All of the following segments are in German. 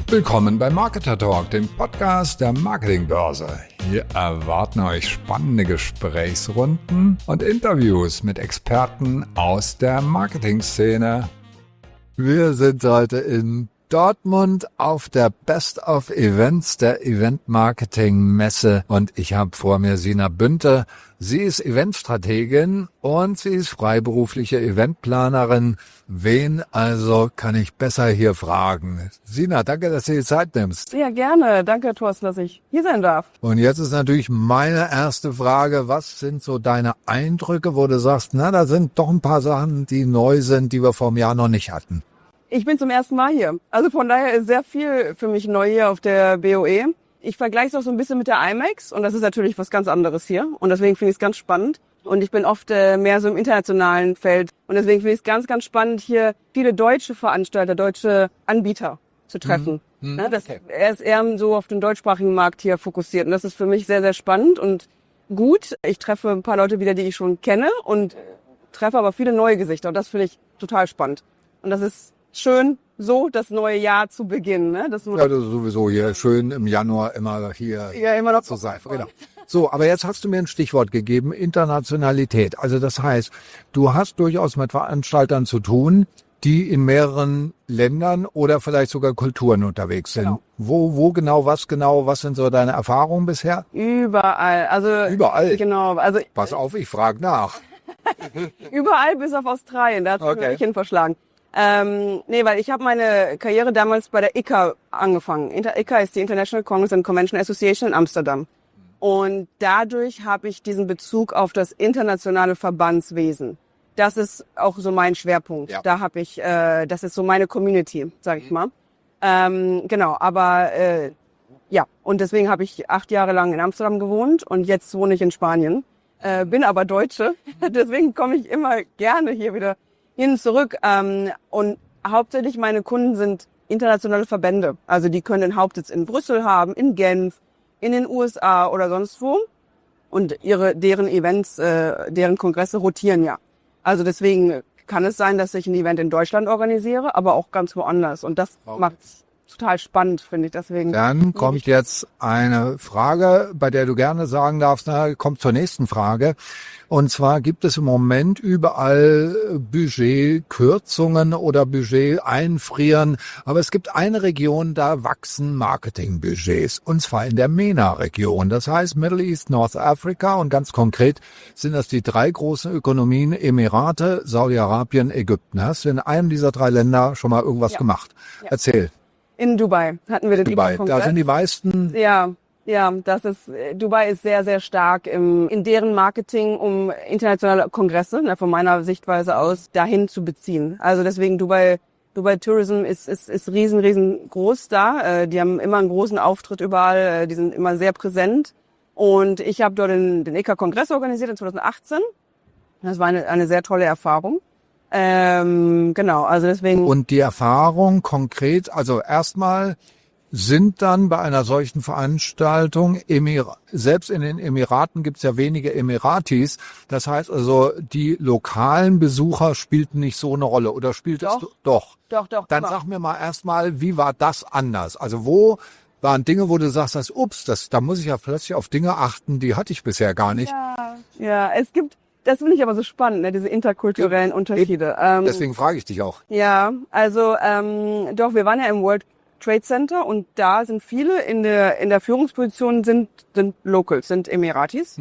Willkommen bei Marketer Talk, dem Podcast der Marketingbörse. Hier erwarten euch spannende Gesprächsrunden und Interviews mit Experten aus der Marketingszene. Wir sind heute in Dortmund auf der Best of Events der Event-Marketing-Messe und ich habe vor mir Sina Bünte. Sie ist Eventstrategin und sie ist freiberufliche Eventplanerin. Wen also kann ich besser hier fragen? Sina, danke, dass du dir Zeit nimmst. Ja, gerne. Danke, Thorsten, dass ich hier sein darf. Und jetzt ist natürlich meine erste Frage, was sind so deine Eindrücke, wo du sagst, na, da sind doch ein paar Sachen, die neu sind, die wir vor einem Jahr noch nicht hatten? Ich bin zum ersten Mal hier. Also von daher ist sehr viel für mich neu hier auf der BOE. Ich vergleiche es auch so ein bisschen mit der IMEX und das ist natürlich was ganz anderes hier. Und deswegen finde ich es ganz spannend. Und ich bin oft mehr so im internationalen Feld. Und deswegen finde ich es ganz, ganz spannend, hier viele deutsche Veranstalter, deutsche Anbieter zu treffen. Er ist eher so auf den deutschsprachigen Markt hier fokussiert. Und das ist für mich sehr, sehr spannend und gut. Ich treffe ein paar Leute wieder, die ich schon kenne und treffe aber viele neue Gesichter. Und das finde ich total spannend. Und das ist schön, so das neue Jahr zu beginnen. Ne? Das ist sowieso hier schön im Januar immer hier immer noch zu sein. Genau. So, aber jetzt hast du mir ein Stichwort gegeben, Internationalität. Also das heißt, du hast durchaus mit Veranstaltern zu tun, die in mehreren Ländern oder vielleicht sogar Kulturen unterwegs sind. Genau. Was sind so deine Erfahrungen bisher? Überall. Überall? Genau. Pass auf, ich frage nach. Überall bis auf Australien, da hat es mich hin verschlagen. Weil ich habe meine Karriere damals bei der ICA angefangen. ICA ist die International Congress and Convention Association in Amsterdam. Und dadurch habe ich diesen Bezug auf das internationale Verbandswesen. Das ist auch so mein Schwerpunkt. Ja. Da habe ich, das ist so meine Community, sage ich mal. Und deswegen habe ich 8 Jahre lang in Amsterdam gewohnt und jetzt wohne ich in Spanien. Bin aber Deutsche, deswegen komme ich immer gerne hier wieder hin zurück. Und hauptsächlich meine Kunden sind internationale Verbände. Also die können den Hauptsitz in Brüssel haben, in Genf, in den USA oder sonst wo. Und deren Events, deren Kongresse rotieren ja. Also deswegen kann es sein, dass ich ein Event in Deutschland organisiere, aber auch ganz woanders. Und das macht's total spannend, finde ich. Deswegen. Dann kommt jetzt eine Frage, bei der du gerne sagen darfst, kommt zur nächsten Frage. Und zwar gibt es im Moment überall Budgetkürzungen oder Budget einfrieren. Aber es gibt eine Region, da wachsen Marketingbudgets. Und zwar in der MENA-Region. Das heißt Middle East, North Africa. Und ganz konkret sind das die 3 großen Ökonomien, Emirate, Saudi-Arabien, Ägypten. Hast du in einem dieser 3 Länder schon mal irgendwas gemacht? Ja. Erzähl. In Dubai hatten wir den Dubai, da sind die meisten. Ja, Dubai ist sehr, sehr stark in deren Marketing, um internationale Kongresse, von meiner Sichtweise aus, dahin zu beziehen. Also deswegen Dubai Tourism ist riesengroß da. Die haben immer einen großen Auftritt überall, die sind immer sehr präsent. Und ich habe dort den ICA-Kongress organisiert in 2018. Das war eine sehr tolle Erfahrung. Also deswegen. Und die Erfahrung konkret, also erstmal sind dann bei einer solchen Veranstaltung, selbst in den Emiraten gibt es ja wenige Emiratis, das heißt also, die lokalen Besucher spielten nicht so eine Rolle, oder spielt es? Doch. Dann sag mir mal erstmal, wie war das anders? Also wo waren Dinge, wo du sagst, da muss ich ja plötzlich auf Dinge achten, die hatte ich bisher gar nicht. Ja, das finde ich aber so spannend, diese interkulturellen Unterschiede. Deswegen frage ich dich auch. Ja, also wir waren ja im World Trade Center und da sind viele in der Führungsposition sind Locals, sind Emiratis.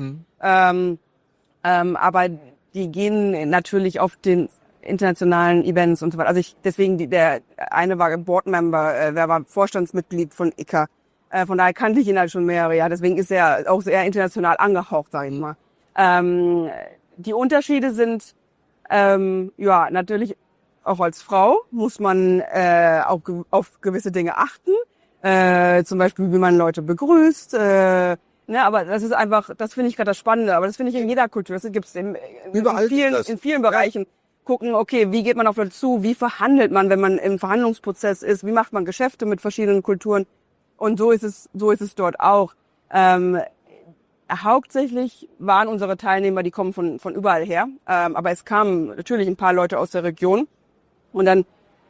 Aber die gehen natürlich auf den internationalen Events und so weiter. Also der eine war Board-Member, der war Vorstandsmitglied von ICA. Von daher kannte ich ihn halt schon mehrere Jahre. Deswegen ist er auch sehr international angehaucht, sage ich mal. Die Unterschiede sind, natürlich auch als Frau muss man auch auf gewisse Dinge achten. Zum Beispiel, wie man Leute begrüßt. Aber das ist einfach, das finde ich gerade das Spannende. Aber das finde ich in jeder Kultur. Das gibt es in vielen Bereichen. Gucken, okay, wie geht man auf Leute zu? Wie verhandelt man, wenn man im Verhandlungsprozess ist? Wie macht man Geschäfte mit verschiedenen Kulturen? Und so ist es dort auch. Hauptsächlich waren unsere Teilnehmer, die kommen von überall her. Aber es kamen natürlich ein paar Leute aus der Region. Und dann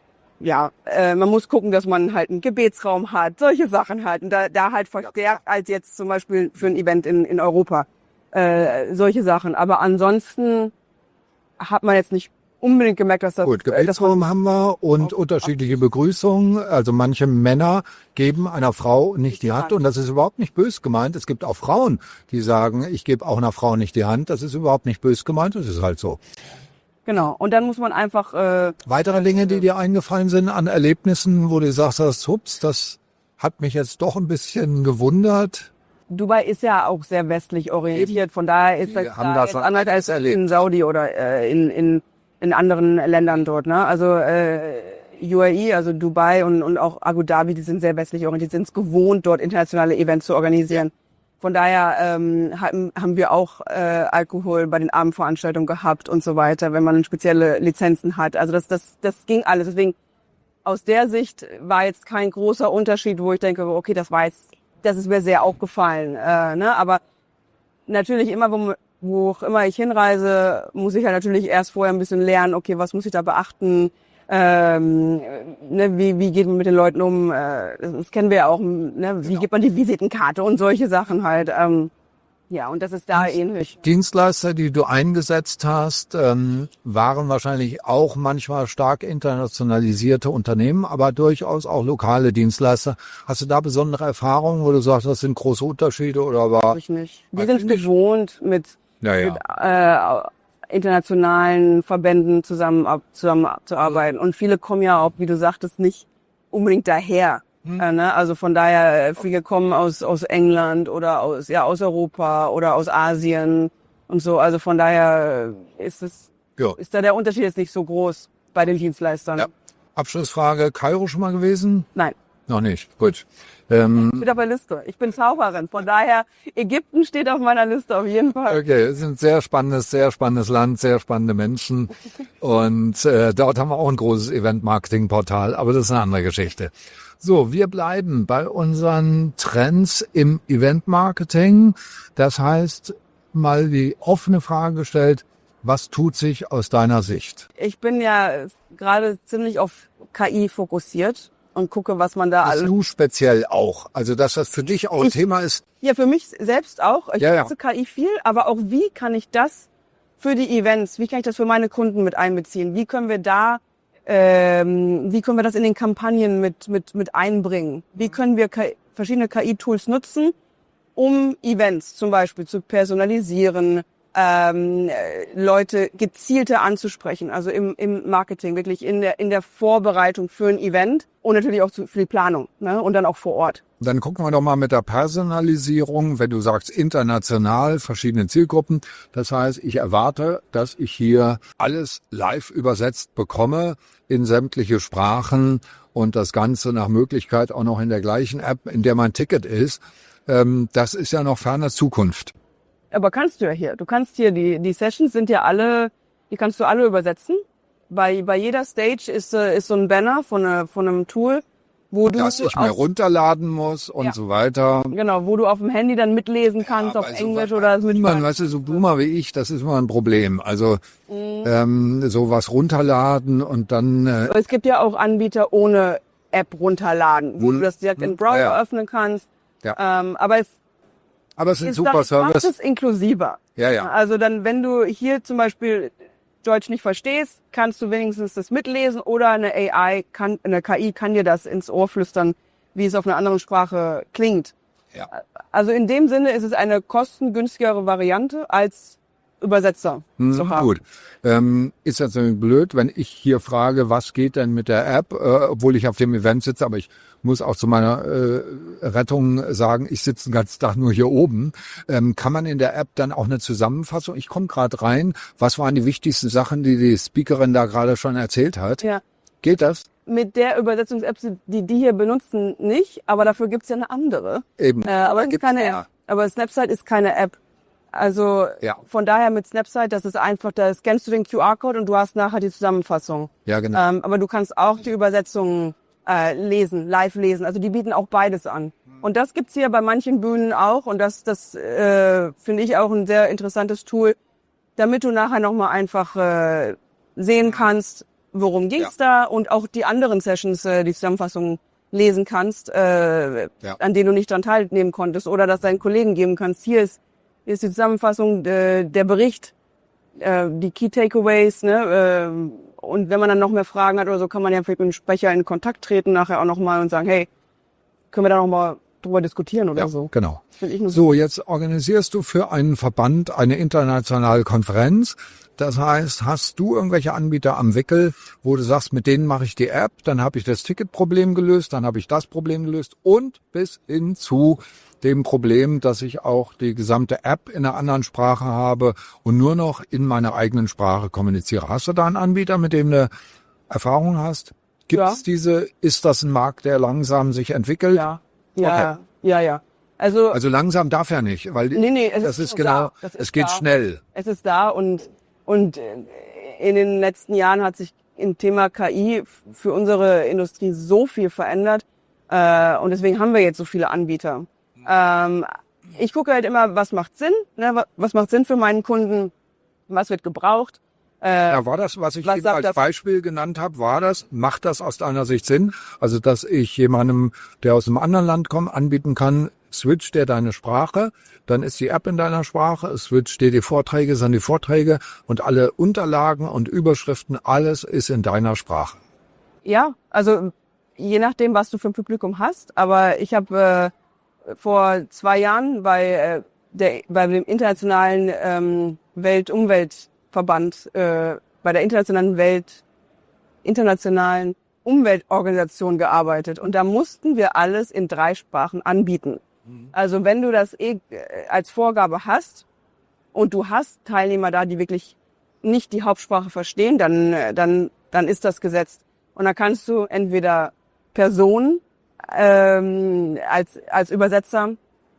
man muss gucken, dass man halt einen Gebetsraum hat, solche Sachen halt. Und da halt verstärkt als jetzt zum Beispiel für ein Event in Europa. Solche Sachen. Aber ansonsten hat man jetzt nicht unbedingt gemerkt, dass das... Gut, Gebetsraum haben wir und unterschiedliche Begrüßungen. Also manche Männer geben einer Frau nicht die Hand und das ist überhaupt nicht bös gemeint. Es gibt auch Frauen, die sagen, ich gebe auch einer Frau nicht die Hand. Das ist überhaupt nicht bös gemeint, das ist halt so. Genau, und dann muss man einfach... Weitere Dinge, die dir eingefallen sind an Erlebnissen, wo du sagst, hups, das hat mich jetzt doch ein bisschen gewundert. Dubai ist ja auch sehr westlich orientiert, von daher ist das da jetzt anders als in Saudi oder in anderen Ländern dort. Ne? Also UAE, also Dubai und auch Abu Dhabi, die sind sehr westlich orientiert, sind es gewohnt, dort internationale Events zu organisieren. Von daher haben wir auch Alkohol bei den Abendveranstaltungen gehabt und so weiter, wenn man spezielle Lizenzen hat. Also das ging alles. Deswegen aus der Sicht war jetzt kein großer Unterschied, wo ich denke, okay, das ist mir sehr aufgefallen. Ne? Aber natürlich immer, wo auch immer ich hinreise, muss ich halt natürlich erst vorher ein bisschen lernen, okay, was muss ich da beachten? Wie geht man mit den Leuten um? Das kennen wir ja auch. Ne? Wie gibt man die Visitenkarte und solche Sachen halt. Und das ist da ähnlich. Dienstleister, die du eingesetzt hast, waren wahrscheinlich auch manchmal stark internationalisierte Unternehmen, aber durchaus auch lokale Dienstleister. Hast du da besondere Erfahrungen, wo du sagst, das sind große Unterschiede oder war? Ich nicht. Wir sind gewohnt mit internationalen Verbänden zusammenzuarbeiten. Und viele kommen ja auch, wie du sagtest, nicht unbedingt daher. Also von daher, viele kommen aus England oder aus Europa oder aus Asien und so. Also von daher ist da der Unterschied jetzt nicht so groß bei den Dienstleistern. Ja. Abschlussfrage, Kairo schon mal gewesen? Nein. Noch nicht, gut. Ich bin auf der Liste. Ich bin Zauberin. Von daher, Ägypten steht auf meiner Liste auf jeden Fall. Okay, es ist ein sehr spannendes Land, sehr spannende Menschen. Und dort haben wir auch ein großes Event-Marketing-Portal, aber das ist eine andere Geschichte. So, wir bleiben bei unseren Trends im Event-Marketing. Das heißt, mal die offene Frage gestellt, was tut sich aus deiner Sicht? Ich bin ja gerade ziemlich auf KI fokussiert und gucke, was man da alles... Du speziell auch, also dass das für dich auch ein Thema ist? Ja, für mich selbst auch. Ich nutze KI viel, aber auch wie kann ich das für die Events, wie kann ich das für meine Kunden mit einbeziehen? Wie können wir das in den Kampagnen mit einbringen? Wie können wir verschiedene KI-Tools nutzen, um Events zum Beispiel zu personalisieren, Leute gezielter anzusprechen, also im Marketing, wirklich in der Vorbereitung für ein Event und natürlich auch für die Planung, ne? Und dann auch vor Ort. Dann gucken wir doch mal mit der Personalisierung, wenn du sagst international, verschiedene Zielgruppen. Das heißt, ich erwarte, dass ich hier alles live übersetzt bekomme in sämtliche Sprachen und das Ganze nach Möglichkeit auch noch in der gleichen App, in der mein Ticket ist. Das ist ja noch ferner Zukunft. Aber kannst du ja hier. Du kannst hier, die Sessions sind ja alle, die kannst du alle übersetzen. Bei jeder Stage ist so ein Banner von einem Tool, wo du... Dass ich mir runterladen muss und so weiter. Genau, wo du auf dem Handy dann mitlesen kannst, auf Englisch oder... Weißt du, so Boomer wie ich, das ist immer ein Problem. Also sowas runterladen und dann... Es gibt ja auch Anbieter ohne App runterladen, wo du das direkt in Browser öffnen kannst. Ja. Aber es sind super Service. Das ist inklusiver. Ja. Also dann, wenn du hier zum Beispiel Deutsch nicht verstehst, kannst du wenigstens das mitlesen oder eine KI kann dir das ins Ohr flüstern, wie es auf einer anderen Sprache klingt. Ja. Also in dem Sinne ist es eine kostengünstigere Variante als Übersetzer zu haben. Gut. Ist jetzt natürlich blöd, wenn ich hier frage, was geht denn mit der App, obwohl ich auf dem Event sitze, aber ich muss auch zu meiner Rettung sagen, ich sitze den ganzen Tag nur hier oben. Kann man in der App dann auch eine Zusammenfassung? Ich komme gerade rein. Was waren die wichtigsten Sachen, die Speakerin da gerade schon erzählt hat? Ja. Geht das? Mit der Übersetzungs-App, die hier benutzen, nicht, aber dafür gibt's ja eine andere. Eben. Aber aber Snapside ist keine App. Also von daher mit Snapside, das ist einfach, da scannst du den QR-Code und du hast nachher die Zusammenfassung. Ja, genau. Aber du kannst auch die Übersetzung live lesen. Also die bieten auch beides an. Und das gibt's hier bei manchen Bühnen auch und das finde ich auch ein sehr interessantes Tool, damit du nachher nochmal einfach sehen kannst, worum ging's da und auch die anderen Sessions, die Zusammenfassung lesen kannst, an denen du nicht dran teilnehmen konntest oder das deinen Kollegen geben kannst. Hier ist die Zusammenfassung, der Bericht, die Key Takeaways, ne? Und wenn man dann noch mehr Fragen hat oder so, kann man ja vielleicht mit dem Sprecher in Kontakt treten nachher auch nochmal und sagen, hey, können wir da nochmal drüber diskutieren oder so. Genau. Finde ich nur So, jetzt organisierst du für einen Verband eine internationale Konferenz. Das heißt, hast du irgendwelche Anbieter am Wickel, wo du sagst, mit denen mache ich die App, dann habe ich das Ticketproblem gelöst, dann habe ich das Problem gelöst und bis hin zu dem Problem, dass ich auch die gesamte App in einer anderen Sprache habe und nur noch in meiner eigenen Sprache kommuniziere. Hast du da einen Anbieter, mit dem du Erfahrung hast? Gibt's diese? Ist das ein Markt, der langsam sich entwickelt? Ja. Okay. Ja. Also langsam darf er nicht, weil das ist genau, es geht schnell. Es ist da und in den letzten Jahren hat sich im Thema KI für unsere Industrie so viel verändert und deswegen haben wir jetzt so viele Anbieter. Ich gucke halt immer, was macht Sinn, ne? Was macht Sinn für meinen Kunden, was wird gebraucht. War das, was ich eben als Beispiel genannt habe, macht das aus deiner Sicht Sinn? Also, dass ich jemandem, der aus einem anderen Land kommt, anbieten kann, switch dir deine Sprache, dann ist die App in deiner Sprache, switch dir die Vorträge, sind die Vorträge und alle Unterlagen und Überschriften, alles ist in deiner Sprache. Ja, also je nachdem, was du für ein Publikum hast, aber ich habe vor 2 Jahren bei dem internationalen Weltumweltverband, bei der internationalen Umweltorganisation gearbeitet und da mussten wir alles in 3 Sprachen anbieten. Also wenn du das als Vorgabe hast und du hast Teilnehmer da, die wirklich nicht die Hauptsprache verstehen, dann ist das gesetzt. Und dann kannst du entweder Personen als Übersetzer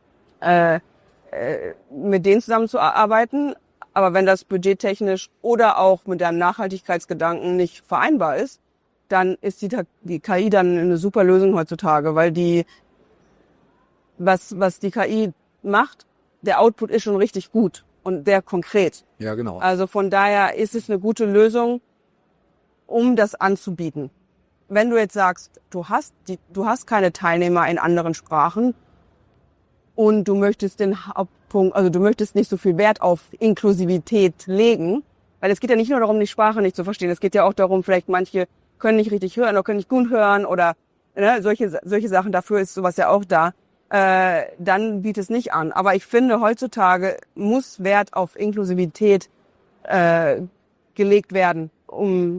mit denen zusammenzuarbeiten, aber wenn das budgettechnisch oder auch mit deinem Nachhaltigkeitsgedanken nicht vereinbar ist, dann ist die KI dann eine super Lösung heutzutage, weil was die KI macht, der Output ist schon richtig gut und sehr konkret. Ja, genau. Also von daher ist es eine gute Lösung, um das anzubieten. Wenn du jetzt sagst, du hast keine Teilnehmer in anderen Sprachen und du möchtest den Hauptpunkt, also du möchtest nicht so viel Wert auf Inklusivität legen, weil es geht ja nicht nur darum, die Sprache nicht zu verstehen, es geht ja auch darum, vielleicht manche können nicht richtig hören oder können nicht gut hören oder solche Sachen, dafür ist sowas ja auch da. Dann biete es nicht an. Aber ich finde, heutzutage muss Wert auf Inklusivität gelegt werden, um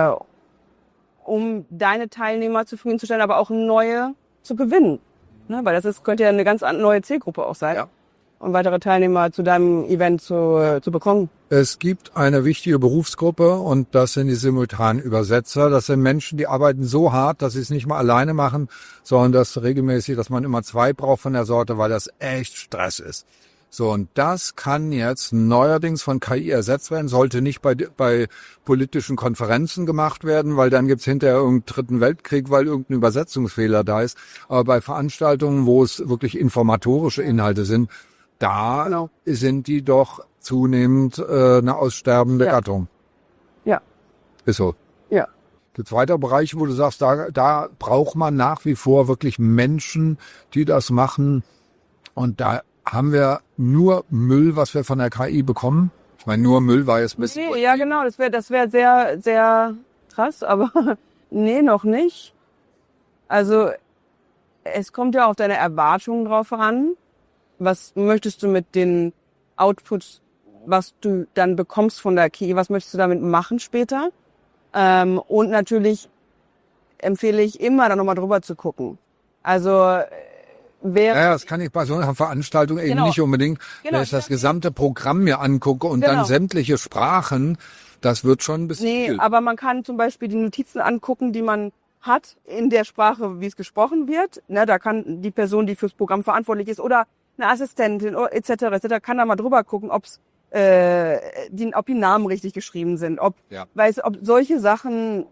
deine Teilnehmer zufriedenzustellen, aber auch neue zu gewinnen. Ne? Weil könnte ja eine ganz neue Zielgruppe auch sein. Ja. Und weitere Teilnehmer zu deinem Event zu bekommen. Es gibt eine wichtige Berufsgruppe und das sind die Simultanübersetzer. Das sind Menschen, die arbeiten so hart, dass sie es nicht mal alleine machen, sondern dass man immer 2 braucht von der Sorte, weil das echt Stress ist. So, und das kann jetzt neuerdings von KI ersetzt werden, sollte nicht bei politischen Konferenzen gemacht werden, weil dann gibt's hinterher irgendeinen 3. Weltkrieg, weil irgendein Übersetzungsfehler da ist. Aber bei Veranstaltungen, wo es wirklich informatorische Inhalte sind, da sind die doch zunehmend eine aussterbende Gattung. Ja. Ist so. Ja. Gibt es weitere Bereiche, wo du sagst, da braucht man nach wie vor wirklich Menschen, die das machen. Und da haben wir nur Müll, was wir von der KI bekommen. Ich meine, nur Müll war jetzt ein bisschen... Nee, ja, genau, das wäre sehr, sehr krass, aber nee, noch nicht. Also es kommt ja auf deine Erwartungen drauf an. Was möchtest du mit den Outputs, was du dann bekommst von der KI, was möchtest du damit machen später? Und natürlich empfehle ich immer, da nochmal drüber zu gucken. Also das kann ich bei so einer Veranstaltung eben nicht unbedingt. Wenn ich das gesamte Programm mir angucke und dann sämtliche Sprachen, das wird schon ein bisschen viel. Aber man kann zum Beispiel die Notizen angucken, die man hat in der Sprache, wie es gesprochen wird. Ne, da kann die Person, die fürs Programm verantwortlich ist, oder eine Assistentin etc. kann da mal drüber gucken, ob die Namen richtig geschrieben sind, ob solche Sachen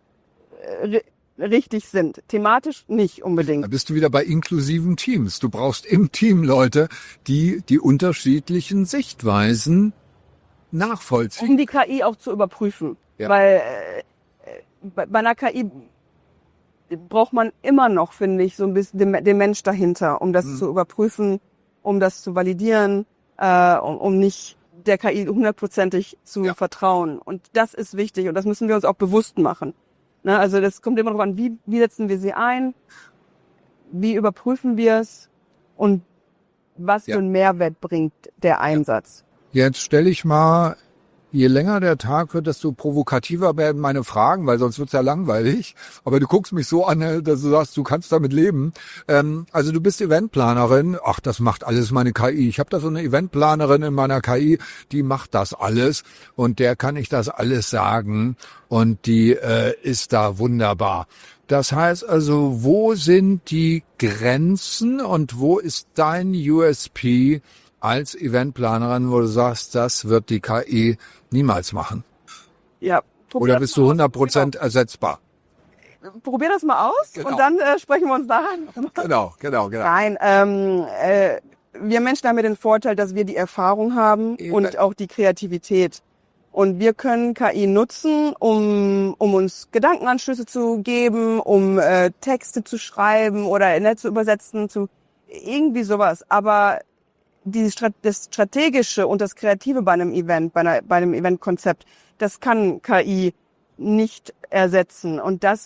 richtig sind. Thematisch nicht unbedingt. Da bist du wieder bei inklusiven Teams. Du brauchst im Team Leute, die unterschiedlichen Sichtweisen nachvollziehen. Um die KI auch zu überprüfen. Ja. Weil bei einer KI braucht man immer noch, finde ich, so ein bisschen den Mensch dahinter, um das zu überprüfen, um das zu validieren, um nicht der KI 100%ig zu vertrauen. Und das ist wichtig und das müssen wir uns auch bewusst machen. Ne? Also das kommt immer darauf an, wie setzen wir sie ein, wie überprüfen wir es und was für einen Mehrwert bringt der Einsatz. Jetzt stelle ich mal, je länger der Tag wird, desto provokativer werden meine Fragen, weil sonst wird's ja langweilig. Aber du guckst mich so an, dass du sagst, du kannst damit leben. Also du bist Eventplanerin. Ach, das macht alles meine KI. Ich habe da so eine Eventplanerin in meiner KI, die macht das alles. Und der kann ich das alles sagen. Und die ist da wunderbar. Das heißt also, wo sind die Grenzen und wo ist dein USP als Eventplanerin, wo du sagst, das wird die KI niemals machen? Ja. Oder bist du 100% ersetzbar? Probier das mal aus und dann sprechen wir uns daran. Genau. Nein, wir Menschen haben ja den Vorteil, dass wir die Erfahrung haben und auch die Kreativität. Und wir können KI nutzen, um uns Gedankenanschlüsse zu geben, um Texte zu schreiben oder zu übersetzen, zu irgendwie sowas. Aber das Strategische und das Kreative bei einem Event, bei einem Eventkonzept, das kann KI nicht ersetzen. Und da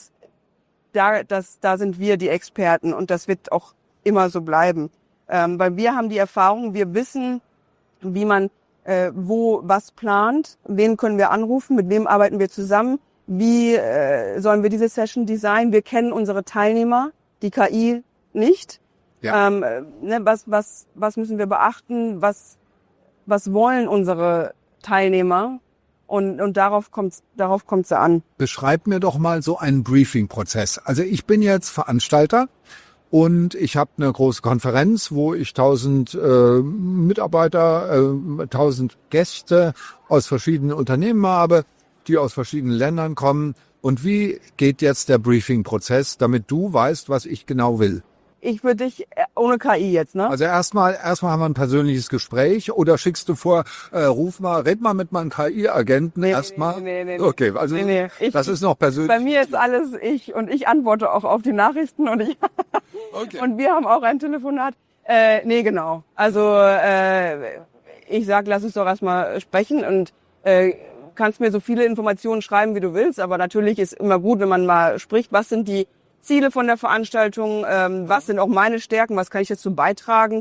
sind wir die Experten und das wird auch immer so bleiben. Weil wir haben die Erfahrung, wir wissen, wie man wo was plant, wen können wir anrufen, mit wem arbeiten wir zusammen, wie sollen wir diese Session designen. Wir kennen unsere Teilnehmer, die KI nicht. Ja. Was müssen wir beachten? Was wollen unsere Teilnehmer? Und darauf kommt's an. Beschreib mir doch mal so einen Briefing-Prozess. Also ich bin jetzt Veranstalter und ich habe eine große Konferenz, wo ich 1000 Mitarbeiter, 1000 Gäste aus verschiedenen Unternehmen habe, die aus verschiedenen Ländern kommen. Und wie geht jetzt der Briefing-Prozess, damit du weißt, was ich genau will? Ich würde dich ohne KI jetzt, ne? Also erstmal haben wir ein persönliches Gespräch oder schickst du vor, red mal mit meinem KI-Agenten erstmal. Nee. Okay, also das ist noch persönlich. Bei mir ist alles ich und ich antworte auch auf die Nachrichten und und wir haben auch ein Telefonat. Genau. Also ich sag, lass uns doch erstmal sprechen und kannst mir so viele Informationen schreiben, wie du willst, aber natürlich ist immer gut, wenn man mal spricht, was sind die Ziele von der Veranstaltung, was sind auch meine Stärken, was kann ich dazu beitragen,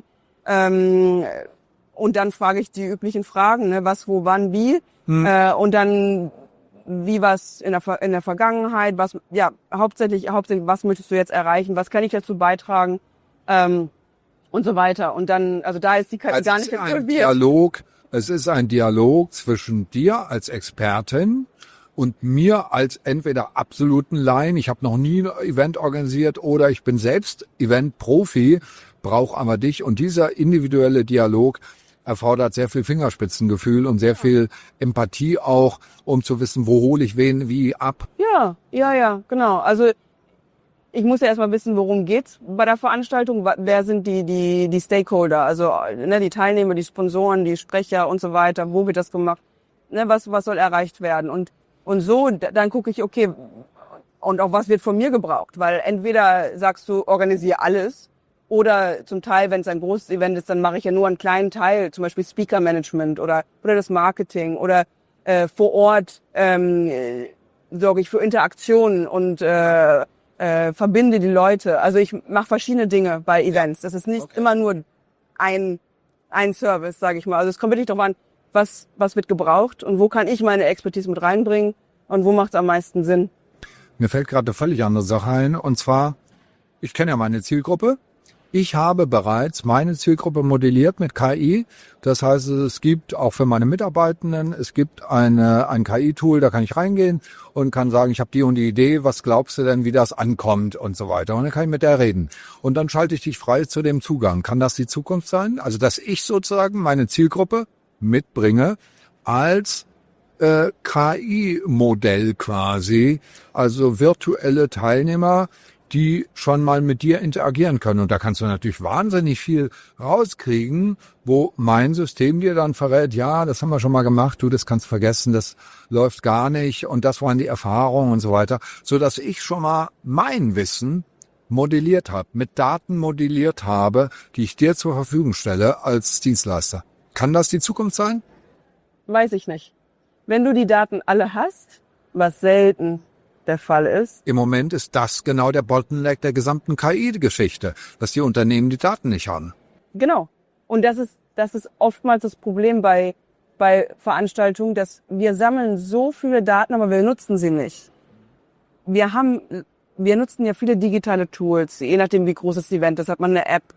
und dann frage ich die üblichen Fragen, ne, was, wo, wann, wie, und dann wie was in der Vergangenheit, was, ja, hauptsächlich, was möchtest du jetzt erreichen, was kann ich dazu beitragen, und so weiter. Und dann, also da ist die KI gar nicht involviert. Es ist ein Dialog zwischen dir als Expertin und mir als entweder absoluten Laien, ich habe noch nie ein Event organisiert, oder ich bin selbst Event-Profi, brauche aber dich. Und dieser individuelle Dialog erfordert sehr viel Fingerspitzengefühl und sehr viel Empathie auch, um zu wissen, wo hole ich wen wie ab. Ja, genau. Also ich muss ja erstmal wissen, worum geht's bei der Veranstaltung, wer sind die Stakeholder, also ne, die Teilnehmer, die Sponsoren, die Sprecher und so weiter, wo wird das gemacht, ne, was soll erreicht werden. Und so, dann gucke ich, okay, und auch was wird von mir gebraucht? Weil entweder sagst du, organisiere alles, oder zum Teil, wenn es ein großes Event ist, dann mache ich ja nur einen kleinen Teil, zum Beispiel Speaker Management oder das Marketing oder vor Ort sorge ich für Interaktionen und verbinde die Leute. Also ich mache verschiedene Dinge bei Events. Das ist nicht immer nur ein Service, sage ich mal. Also es kommt wirklich darauf an, was wird gebraucht und wo kann ich meine Expertise mit reinbringen und wo macht es am meisten Sinn. Mir fällt gerade eine völlig andere Sache ein, und zwar, ich kenne ja meine Zielgruppe. Ich habe bereits meine Zielgruppe modelliert mit KI. Das heißt, es gibt auch für meine Mitarbeitenden, es gibt ein KI-Tool, da kann ich reingehen und kann sagen, ich habe die und die Idee, was glaubst du denn, wie das ankommt und so weiter. Und dann kann ich mit der reden. Und dann schalte ich dich frei zu dem Zugang. Kann das die Zukunft sein? Also, dass ich sozusagen meine Zielgruppe mitbringe als KI-Modell quasi, also virtuelle Teilnehmer, die schon mal mit dir interagieren können. Und da kannst du natürlich wahnsinnig viel rauskriegen, wo mein System dir dann verrät, ja, das haben wir schon mal gemacht, du, das kannst vergessen, das läuft gar nicht und das waren die Erfahrungen und so weiter, sodass ich schon mal mein Wissen modelliert habe, mit Daten modelliert habe, die ich dir zur Verfügung stelle als Dienstleister. Kann das die Zukunft sein? Weiß ich nicht. Wenn du die Daten alle hast, was selten der Fall ist. Im Moment ist das genau der Bottleneck der gesamten KI-Geschichte, dass die Unternehmen die Daten nicht haben. Genau. Und das ist oftmals das Problem bei Veranstaltungen, dass wir sammeln so viele Daten, aber wir nutzen sie nicht. Wir nutzen ja viele digitale Tools, je nachdem wie groß das Event ist, hat man eine App,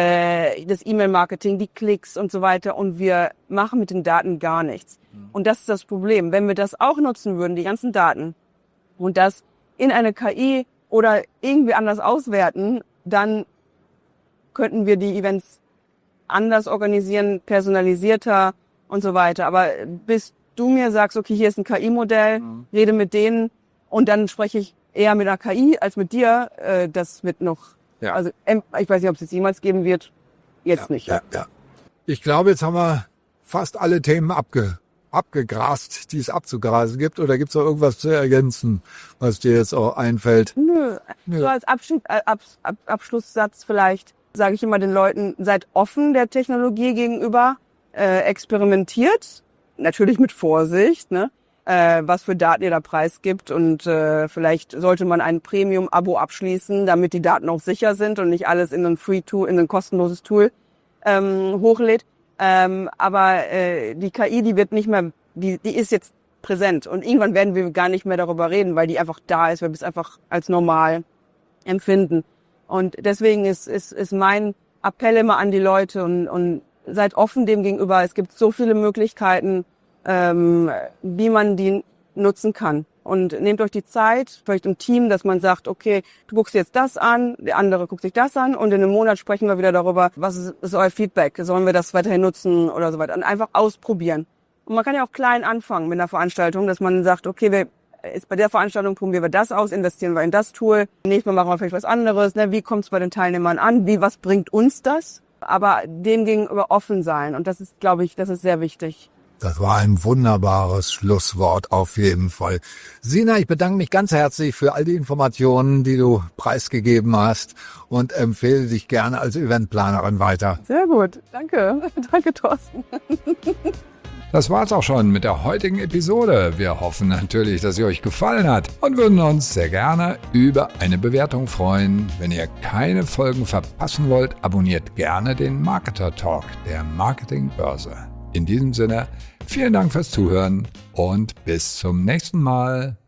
das E-Mail-Marketing, die Klicks und so weiter und wir machen mit den Daten gar nichts. Und das ist das Problem. Wenn wir das auch nutzen würden, die ganzen Daten, und das in eine KI oder irgendwie anders auswerten, dann könnten wir die Events anders organisieren, personalisierter und so weiter. Aber bis du mir sagst, okay, hier ist ein KI-Modell, rede mit denen und dann spreche ich eher mit einer KI als mit dir, das wird noch, also ich weiß nicht, ob es jetzt jemals geben wird, jetzt nicht. Ja. Ich glaube, jetzt haben wir fast alle Themen abgegrast, die es abzugrasen gibt, oder gibt es noch irgendwas zu ergänzen, was dir jetzt auch einfällt? Nö. So als Abschlusssatz vielleicht sage ich immer den Leuten, seid offen der Technologie gegenüber, experimentiert, natürlich mit Vorsicht, ne? Was für Daten ihr da preisgibt und vielleicht sollte man ein Premium-Abo abschließen, damit die Daten auch sicher sind und nicht alles in ein Free-Tool, in ein kostenloses Tool hochlädt. Aber die KI, die wird nicht mehr, die ist jetzt präsent und irgendwann werden wir gar nicht mehr darüber reden, weil die einfach da ist, weil wir es einfach als normal empfinden. Und deswegen ist mein Appell immer an die Leute und seid offen dem gegenüber. Es gibt so viele Möglichkeiten, wie man die nutzen kann. Und nehmt euch die Zeit, vielleicht im Team, dass man sagt, okay, du guckst jetzt das an, der andere guckt sich das an und in einem Monat sprechen wir wieder darüber, was ist euer Feedback, sollen wir das weiterhin nutzen oder so weiter. Und einfach ausprobieren. Und man kann ja auch klein anfangen mit einer Veranstaltung, dass man sagt, okay, bei der Veranstaltung probieren wir das aus, investieren wir in das Tool, nächstes Mal machen wir vielleicht was anderes, ne? Wie kommt es bei den Teilnehmern an, was bringt uns das? Aber dem gegenüber offen sein und das ist, glaube ich, das ist sehr wichtig. Das war ein wunderbares Schlusswort auf jeden Fall. Sina, ich bedanke mich ganz herzlich für all die Informationen, die du preisgegeben hast und empfehle dich gerne als Eventplanerin weiter. Sehr gut, danke. Danke, Thorsten. Das war's auch schon mit der heutigen Episode. Wir hoffen natürlich, dass sie euch gefallen hat und würden uns sehr gerne über eine Bewertung freuen. Wenn ihr keine Folgen verpassen wollt, abonniert gerne den Marketer Talk der Marketingbörse. In diesem Sinne, vielen Dank fürs Zuhören und bis zum nächsten Mal.